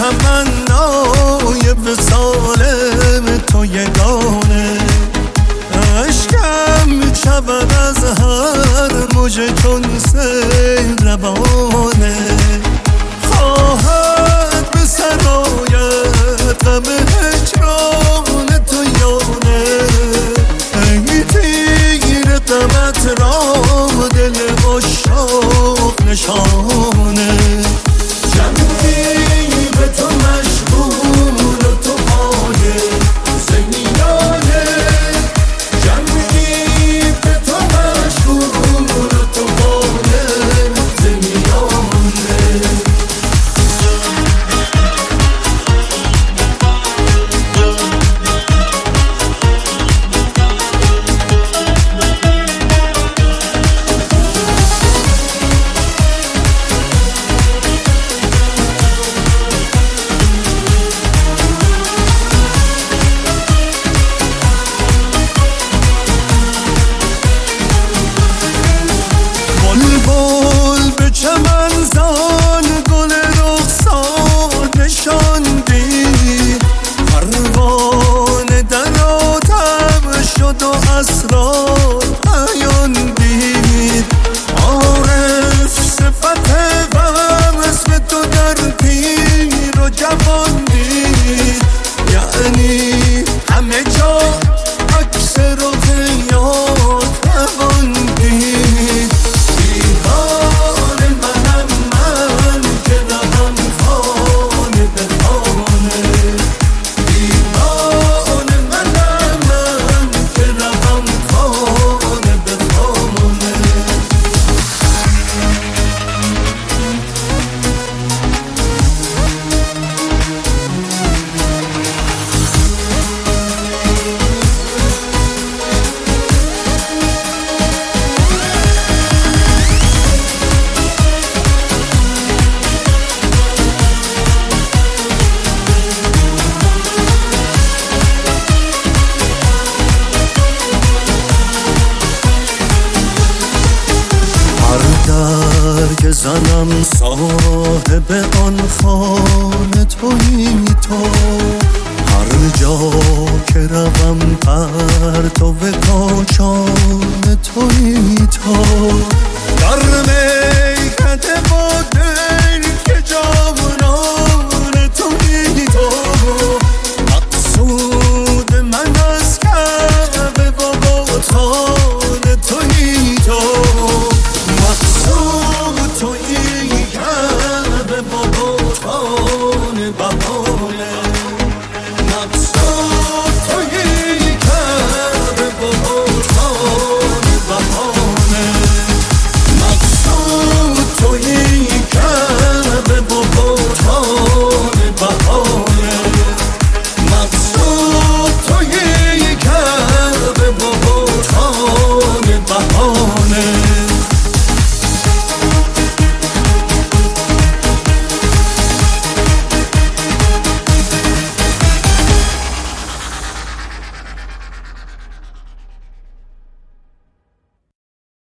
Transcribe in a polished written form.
تمنای وصال تو یگانه، اشکم شود از هر موج چون سیل روانه. خواهد به سرایت غم هجران تو یانه، ای تیر غمت را دل عشاق نشانه. جمعی به تو مشغول و تو پای زمیانه، جمعی به تو مشغول و تو پای زمیانه. بلبل به چمن زان گل رخسار نشاندی، پروانه در آتش شد و اسرار عیان دید. عارف صفت وصف تو در پیر و جوان دید، یعنی همه جا عکس رخ یار توان دید. در که زنم صاحب آن خانه تویی تو، هر جا که روم پرتو کاشان تویی تو. در